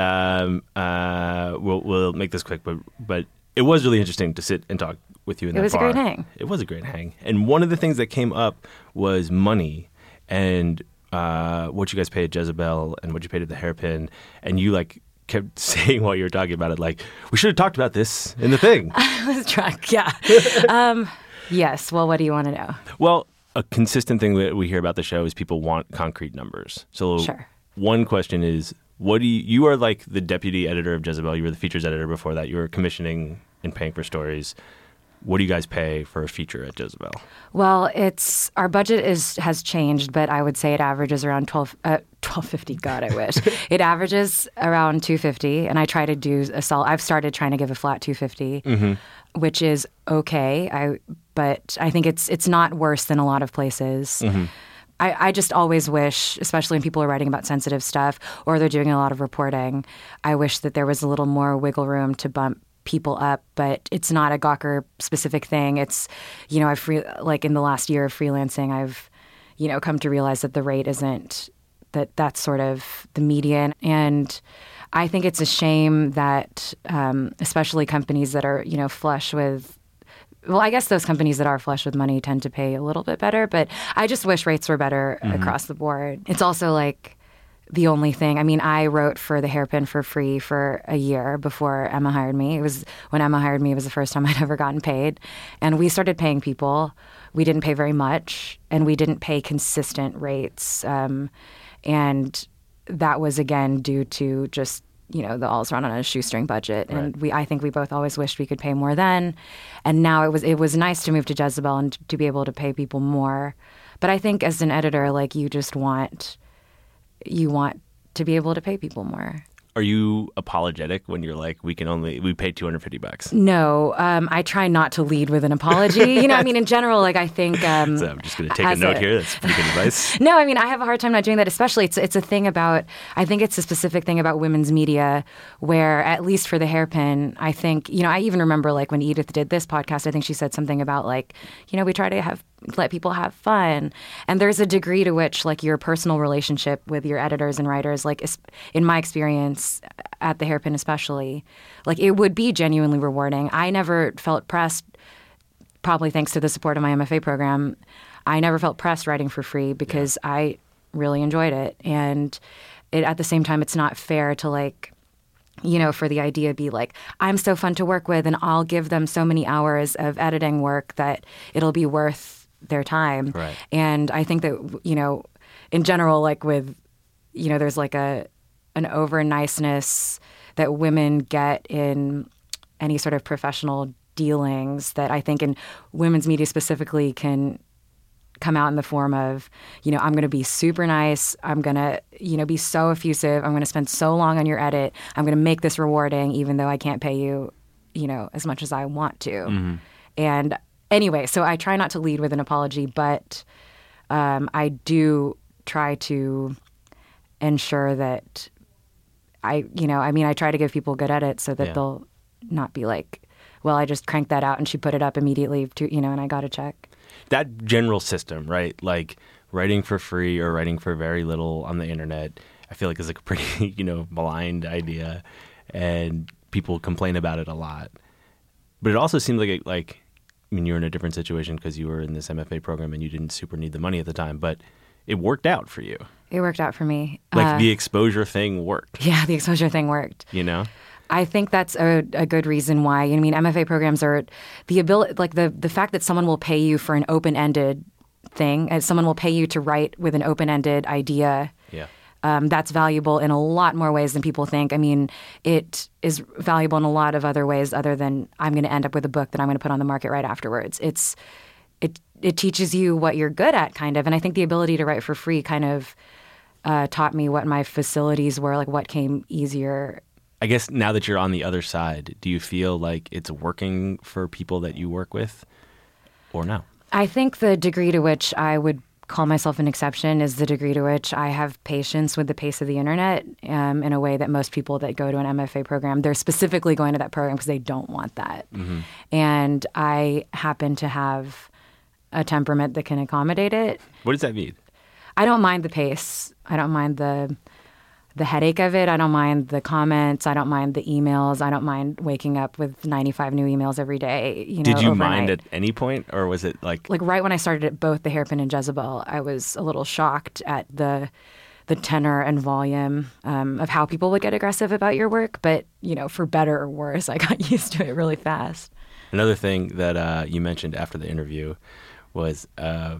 we'll make this quick. But it was really interesting to sit and talk with you in that bar. It was a great hang. It was a great hang, and one of the things that came up was money and what you guys pay at Jezebel and what you paid at the Hairpin, and you like kept saying while you were talking about it, like, we should have talked about this in the thing. I was drunk. Yeah. Yes. Well, what do you want to know? Well, a consistent thing that we hear about the show is people want concrete numbers. So Sure. One question is, what do you are like the deputy editor of Jezebel. You were the features editor before that. You were commissioning and paying for stories. What do you guys pay for a feature at Jezebel? Well, our budget has changed, but I would say it averages around $12.50. God, I wish. It averages around $2.50, and I try to do I've started trying to give a flat $2.50, which is okay. But I think it's not worse than a lot of places. I just always wish, especially when people are writing about sensitive stuff or they're doing a lot of reporting, I wish that there was a little more wiggle room to bump people up, but it's not a Gawker specific thing. It's, like in the last year of freelancing, I've, come to realize that the rate isn't that's sort of the median. And I think it's a shame that, especially companies that are, flush with, well, I guess those companies that are flush with money tend to pay a little bit better, but I just wish rates were better across the board. It's also like, the only thing, I mean, I wrote for the Hairpin for free for a year before Emma hired me. It was when Emma hired me, it was the first time I'd ever gotten paid. And we started paying people. We didn't pay very much, and we didn't pay consistent rates. And that was, again, due to just, the all's run on a shoestring budget. Right. And I think we both always wished we could pay more then. And now it was nice to move to Jezebel and to be able to pay people more. But I think as an editor, like, you want to be able to pay people more. Are you apologetic when you're like, we paid $250? No, I try not to lead with an apology. I mean, in general, like, I think... so I'm just going to take a note here. That's pretty good advice. No, I mean, I have a hard time not doing that, especially it's a thing about, I think it's a specific thing about women's media where, at least for the Hairpin, I think, I even remember like when Edith did this podcast, I think she said something about like, we try to let people have fun. And there's a degree to which like your personal relationship with your editors and writers, like in my experience at the Hairpin especially, like it would be genuinely rewarding. I never felt pressed, probably thanks to the support of my MFA program. I never felt pressed writing for free because I really enjoyed it. And at the same time, it's not fair to like, for the idea to be like, I'm so fun to work with and I'll give them so many hours of editing work that it'll be worth their time. Right. And I think that, in general, like with, there's like an over niceness that women get in any sort of professional dealings that I think in women's media specifically can come out in the form of, I'm going to be super nice. I'm going to, be so effusive. I'm going to spend so long on your edit. I'm going to make this rewarding, even though I can't pay you, as much as I want to. And anyway, so I try not to lead with an apology, but I do try to ensure that I try to give people good edits so that they'll not be like, well, I just cranked that out and she put it up immediately and I got a check. That general system, right? Like writing for free or writing for very little on the internet, I feel like is like a pretty, maligned idea, and people complain about it a lot. But it also seems like you're in a different situation because you were in this MFA program and you didn't super need the money at the time, but it worked out for you. It worked out for me. Like the exposure thing worked. Yeah, the exposure thing worked. You know? I think that's a good reason why. I mean, MFA programs are the ability, like the fact that someone will pay you for an open-ended thing, and someone will pay you to write with an open-ended idea. Yeah. That's valuable in a lot more ways than people think. I mean, it is valuable in a lot of other ways other than I'm going to end up with a book that I'm going to put on the market right afterwards. It teaches you what you're good at, kind of. And I think the ability to write for free kind of taught me what my facilities were, like what came easier. I guess now that you're on the other side, do you feel like it's working for people that you work with or no? I think the degree to which I would call myself an exception is the degree to which I have patience with the pace of the internet in a way that most people that go to an MFA program, they're specifically going to that program because they don't want that. Mm-hmm. And I happen to have a temperament that can accommodate it. What does that mean? I don't mind the pace. I don't mind the headache of it. I don't mind the comments. I don't mind the emails. I don't mind waking up with 95 new emails every day. Did you overnight. mind at any point, or was it like right when I started at both the Hairpin and Jezebel, I was a little shocked at the tenor and volume of how people would get aggressive about your work. But for better or worse, I got used to it really fast. Another thing that you mentioned after the interview was that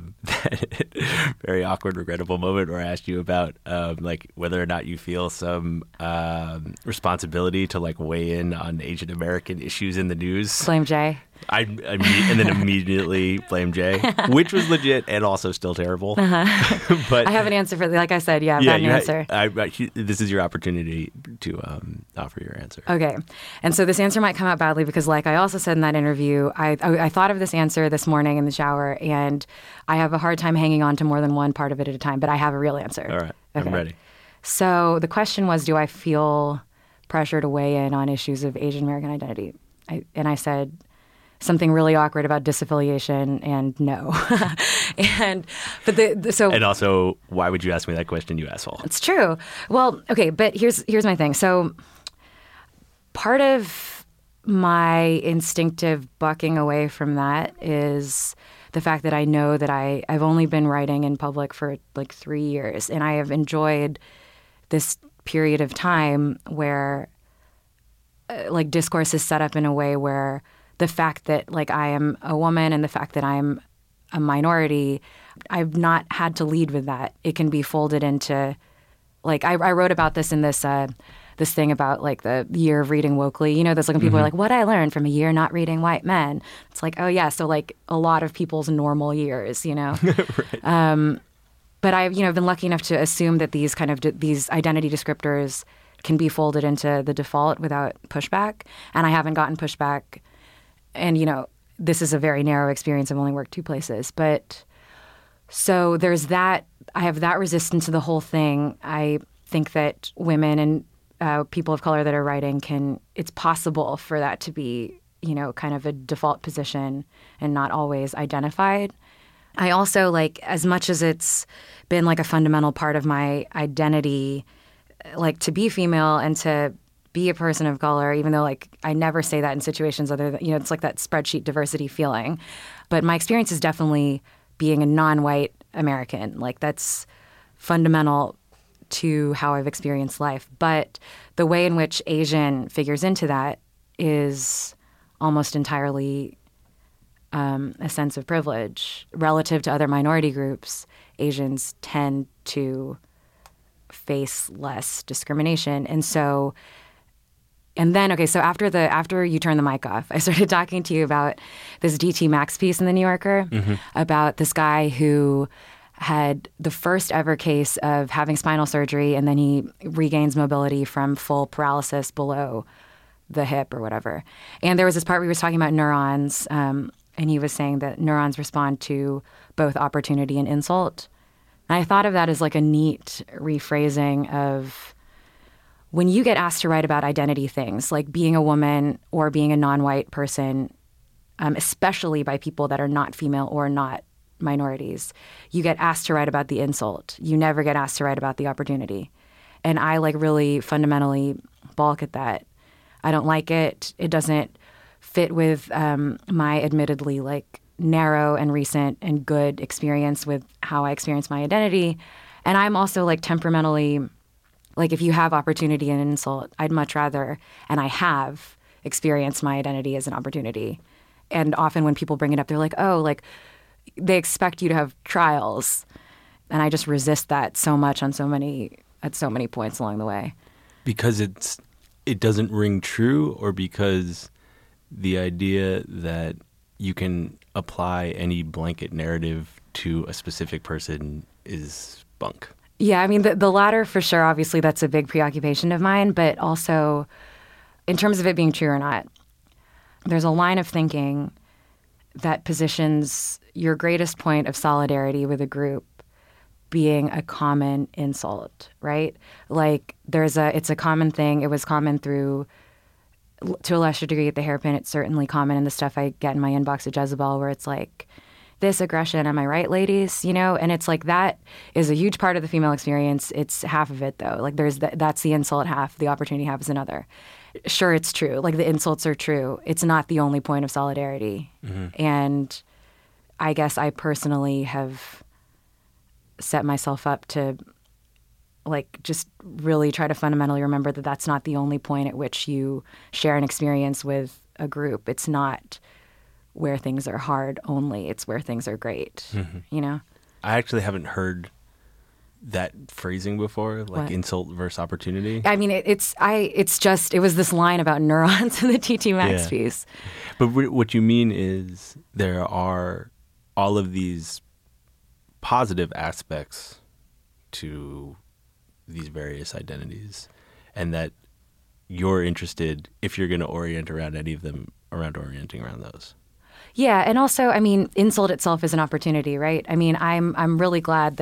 very awkward, regrettable moment where I asked you about like whether or not you feel some responsibility to like weigh in on Asian American issues in the news. Blame Jay. And then immediately blame Jay, which was legit and also still terrible. Uh-huh. But I have an answer for like I said, I've got an answer. This is your opportunity to offer your answer. Okay. And so this answer might come out badly because like I also said in that interview, I thought of this answer this morning in the shower, and I have a hard time hanging on to more than one part of it at a time, but I have a real answer. All right. Okay. I'm ready. So the question was, do I feel pressure to weigh in on issues of Asian American identity? I said something really awkward about disaffiliation, and no. And also, why would you ask me that question, you asshole? It's true. Well, okay, but here's my thing. So part of my instinctive bucking away from that is the fact that I know that I've only been writing in public for like 3 years, and I have enjoyed this period of time where like discourse is set up in a way where the fact that like I am a woman and the fact that I'm a minority, I've not had to lead with that. It can be folded into, like I wrote about this in this this thing about like the year of reading wokely. There's like when people are like, what I learned from a year not reading white men. It's like, oh yeah, so like a lot of people's normal years, Right. But I've been lucky enough to assume that these kind of these identity descriptors can be folded into the default without pushback, and I haven't gotten pushback. And, this is a very narrow experience. I've only worked 2 places. But so there's that. I have that resistance to the whole thing. I think that women and people of color that are writing it's possible for that to be, kind of a default position and not always identified. I also, like, as much as it's been like a fundamental part of my identity, like to be female and to be a person of color, even though like I never say that in situations other than, it's like that spreadsheet diversity feeling. But my experience is definitely being a non-white American. Like that's fundamental to how I've experienced life. But the way in which Asian figures into that is almost entirely a sense of privilege. Relative to other minority groups, Asians tend to face less discrimination. And then, okay, so after you turn the mic off, I started talking to you about this D.T. Max piece in The New Yorker about this guy who had the first ever case of having spinal surgery, and then he regains mobility from full paralysis below the hip or whatever. And there was this part where he was talking about neurons, and he was saying that neurons respond to both opportunity and insult. And I thought of that as like a neat rephrasing of when you get asked to write about identity things, like being a woman or being a non-white person, especially by people that are not female or not minorities, you get asked to write about the insult. You never get asked to write about the opportunity. And I like really fundamentally balk at that. I don't like it. It doesn't fit with my admittedly like narrow and recent and good experience with how I experience my identity. And I'm also like temperamentally, like if you have opportunity and insult, I'd much rather, and I have experienced my identity as an opportunity. And often when people bring it up, they're like, oh, like they expect you to have trials. And I just resist that so much at so many points along the way. Because it doesn't ring true, or because the idea that you can apply any blanket narrative to a specific person is bunk? Yeah, I mean, the latter for sure. Obviously, that's a big preoccupation of mine. But also, in terms of it being true or not, there's a line of thinking that positions your greatest point of solidarity with a group being a common insult, right? Like it's a common thing. It was common to a lesser degree at the Hairpin. It's certainly common in the stuff I get in my inbox at Jezebel, where it's like, this aggression, am I right, ladies? You know, and it's like that is a huge part of the female experience. It's half of it, though. Like that's the insult half, the opportunity half is another. Sure, it's true. Like the insults are true. It's not the only point of solidarity. Mm-hmm. And I guess I personally have set myself up to like just really try to fundamentally remember that that's not the only point at which you share an experience with a group. It's not where things are hard only. It's where things are great, you know? I actually haven't heard that phrasing before, like what? Insult versus opportunity. I mean, it was this line about neurons in the TT Maxx piece. But what you mean is there are all of these positive aspects to these various identities, and that you're interested, if you're going to orient around any of them, around orienting around those. Yeah, and also, I mean, insult itself is an opportunity, right? I mean, I'm really glad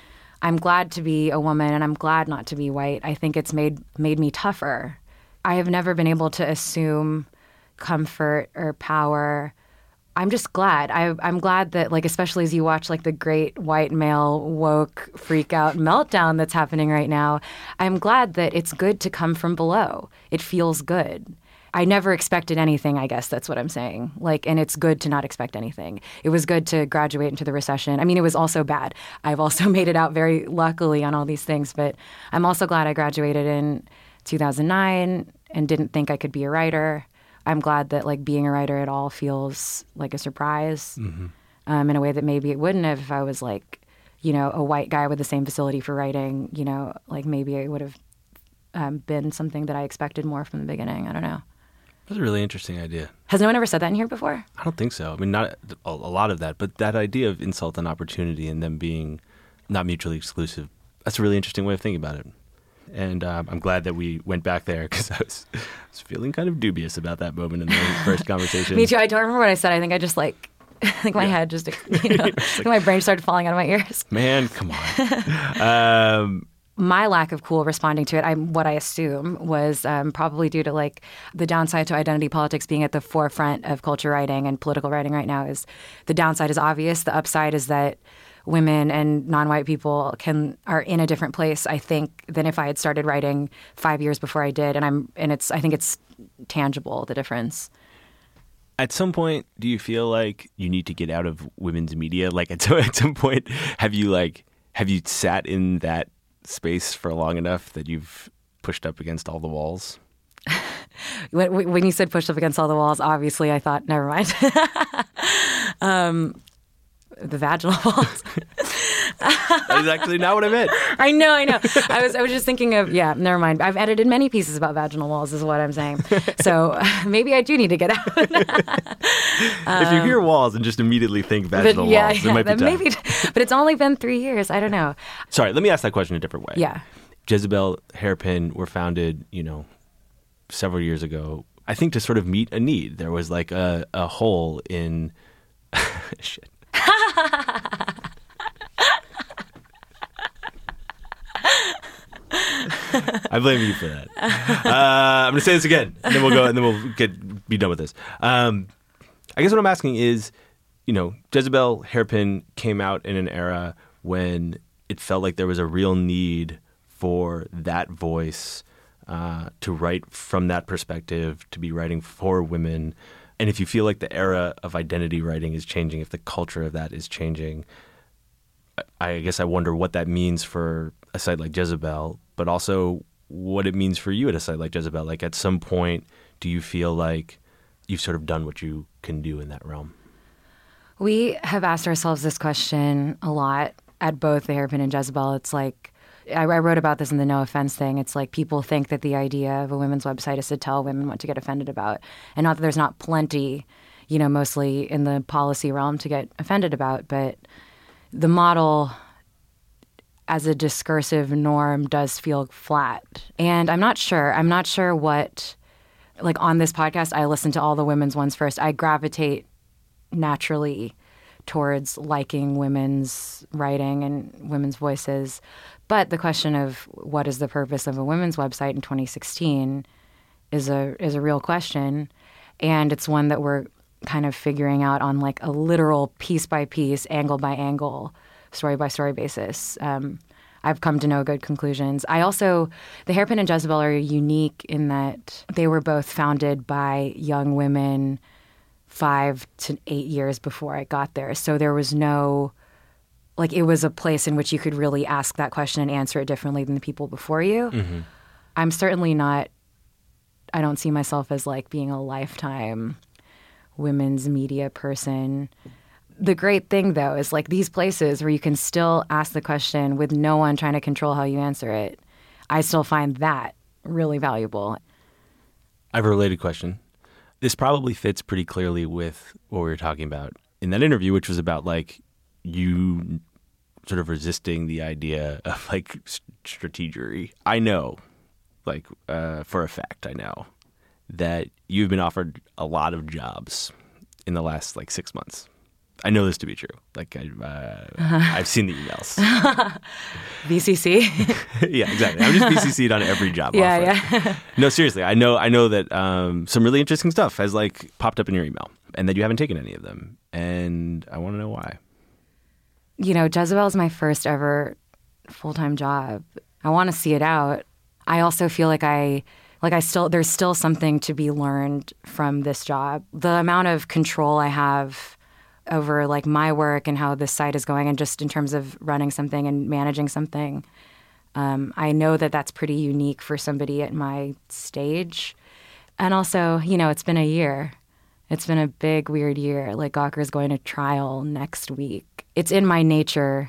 to be a woman, and I'm glad not to be white. I think it's made me tougher. I have never been able to assume comfort or power. I'm just glad. I'm glad that, like, especially as you watch, like, the great white male woke freak out meltdown that's happening right now, I'm glad that it's good to come from below. It feels good. I never expected anything, I guess that's what I'm saying. Like, and it's good to not expect anything. It was good to graduate into the recession. I mean, it was also bad. I've also made it out very luckily on all these things, but I'm also glad I graduated in 2009 and didn't think I could be a writer. I'm glad that, like, being a writer at all feels like a surprise in a way that maybe it wouldn't have if I was, like, you know, a white guy with the same facility for writing. You know, like, maybe it would have been something that I expected more from the beginning. I don't know. That's a really interesting idea. Has no one ever said that in here before? I don't think so. I mean, not a lot of that, but that idea of insult and opportunity and them being not mutually exclusive, that's a really interesting way of thinking about it. And I'm glad that we went back there, because I was feeling kind of dubious about that moment in the first conversation. Me too. I don't remember what I said. I think I just I think my head just, you know, like my brain started falling out of my ears. Man, come on. My lack of cool responding to it, what I assume was probably due to, like, the downside to identity politics being at the forefront of culture writing and political writing right now. Is the downside is obvious. The upside is that women and non-white people are in a different place, I think, than if I had started writing 5 years before I did. I think it's tangible, the difference. At some point, do you feel like you need to get out of women's media? Like, at some point, have you sat in that space for long enough that you've pushed up against all the walls? When you said pushed up against all the walls, obviously I thought, never mind. The vaginal walls. That is actually not what I meant. I know. I was just thinking of, never mind. I've edited many pieces about vaginal walls is what I'm saying. So maybe I do need to get out. If you hear walls and just immediately think vaginal walls, it might be tough. Maybe, but it's only been 3 years. I don't know. Sorry, let me ask that question a different way. Yeah. Jezebel, Hairpin were founded, several years ago, I think to sort of meet a need. There was like a hole in... Shit. I blame you for that. I'm going to say this again, and then we'll be done with this. I guess what I'm asking is, Jezebel, Hairpin came out in an era when it felt like there was a real need for that voice, to write from that perspective, to be writing for women. And if you feel like the era of identity writing is changing, if the culture of that is changing, I guess I wonder what that means for a site like Jezebel, but also what it means for you at a site like Jezebel. Like, at some point, do you feel like you've sort of done what you can do in that realm? We have asked ourselves this question a lot at both the Hairpin and Jezebel. It's like, I wrote about this in the No Offense thing. It's like people think that the idea of a women's website is to tell women what to get offended about. And not that there's not plenty, mostly in the policy realm to get offended about, but the model as a discursive norm does feel flat. And I'm not sure what, like on this podcast, I listen to all the women's ones first. I gravitate naturally towards liking women's writing and women's voices. But the question of what is the purpose of a women's website in 2016 is a real question. And it's one that we're kind of figuring out on like a literal piece by piece, angle by angle, story by story basis. I've come to no good conclusions. The Hairpin and Jezebel are unique in that they were both founded by young women 5 to 8 years before I got there. So there was no, like, it was a place in which you could really ask that question and answer it differently than the people before you. Mm-hmm. I'm certainly not, I don't see myself as like being a lifetime women's media person. The great thing, though, is like these places where you can still ask the question with no one trying to control how you answer it. I still find that really valuable. I have a related question. This probably fits pretty clearly with what we were talking about in that interview, which was about like you sort of resisting the idea of like strategery. I know, like for a fact, I know that you've been offered a lot of jobs in the last like 6 months. I know this to be true. Like I've seen the emails. VCC. Yeah, exactly. I'm just VCC'd on every job offer. Yeah. No, seriously. I know that some really interesting stuff has like popped up in your email, and that you haven't taken any of them. And I want to know why. Jezebel is my first ever full-time job. I want to see it out. I also feel like there's still something to be learned from this job. The amount of control I have over like my work and how this site is going, and just in terms of running something and managing something, I know that that's pretty unique for somebody at my stage. And also, it's been a year. It's been a big, weird year. Like, Gawker's going to trial next week. It's in my nature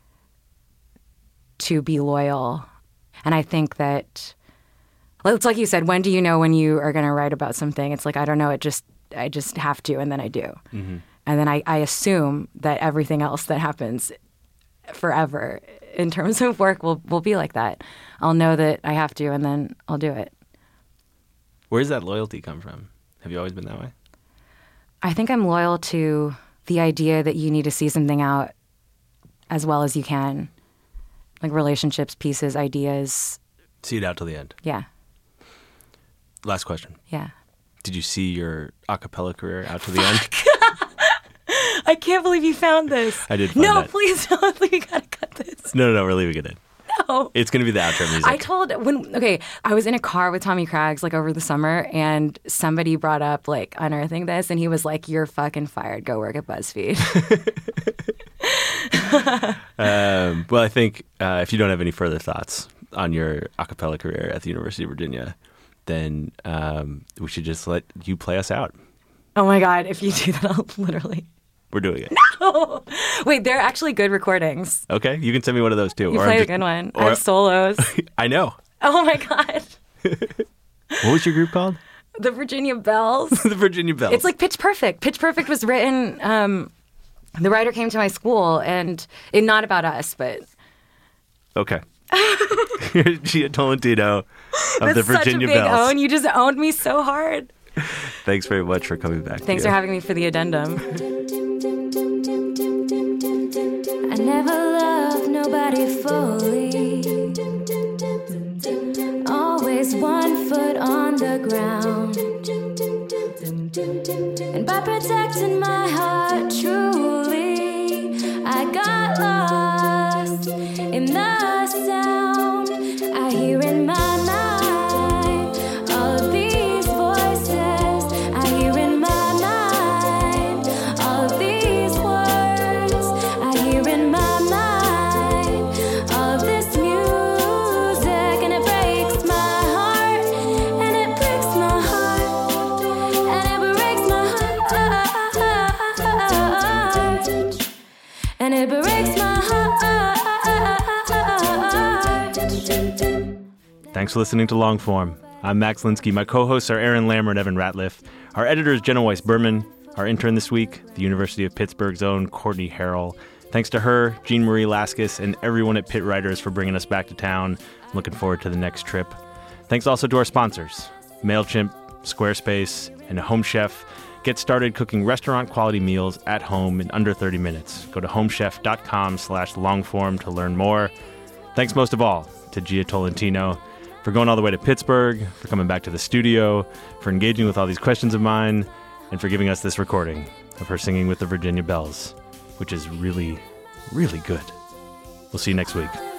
to be loyal. And I think that, it's like you said, when do you know when you are going to write about something? It's like, I don't know. I just have to, and then I do. Mm-hmm. And then I assume that everything else that happens forever in terms of work will be like that. I'll know that I have to, and then I'll do it. Where does that loyalty come from? Have you always been that way? I think I'm loyal to the idea that you need to see something out as well as you can. Like relationships, pieces, ideas. See it out till the end. Yeah. Last question. Yeah. Did you see your a cappella career out to the end? I can't believe you found this. I did find that. No, please don't. We gotta cut this. No, we're leaving it in. No. It's going to be the outro music. I was in a car with Tommy Craggs like over the summer, and somebody brought up like unearthing this, and he was like, "You're fucking fired. Go work at BuzzFeed." Well, I think if you don't have any further thoughts on your a cappella career at the University of Virginia, then we should just let you play us out. Oh my God, if you do that, I'll literally... We're doing it. No! Wait, they're actually good recordings. Okay, you can send me one of those too. You play a good one. I have solos. I know. Oh my God. What was your group called? The Virginia Bells. The Virginia Bells. It's like Pitch Perfect. Pitch Perfect was written... the writer came to my school, and not about us, but... Okay. Gia Tolentino of the Virginia Bells. That's such a big own. You just owned me so hard. Thanks very much for coming back. Thanks for having me for the addendum. I never loved nobody fully. Always one foot on the ground. And by protecting my heart truly, I got lost in the sound I hear in my mind. All of these voices I hear in my mind. Thanks for listening to Longform. I'm Max Linsky. My co-hosts are Aaron Lammer and Evan Ratliff. Our editor is Jenna Weiss-Berman. Our intern this week, the University of Pittsburgh's own Courtney Harrell. Thanks to her, Jean Marie Laskus, and everyone at Pitt Writers for bringing us back to town. I'm looking forward to the next trip. Thanks also to our sponsors, MailChimp, Squarespace, and Home Chef. Get started cooking restaurant-quality meals at home in under 30 minutes. Go to homechef.com/longform to learn more. Thanks most of all to Gia Tolentino for going all the way to Pittsburgh, for coming back to the studio, for engaging with all these questions of mine, and for giving us this recording of her singing with the Virginia Bells, which is really, really good. We'll see you next week.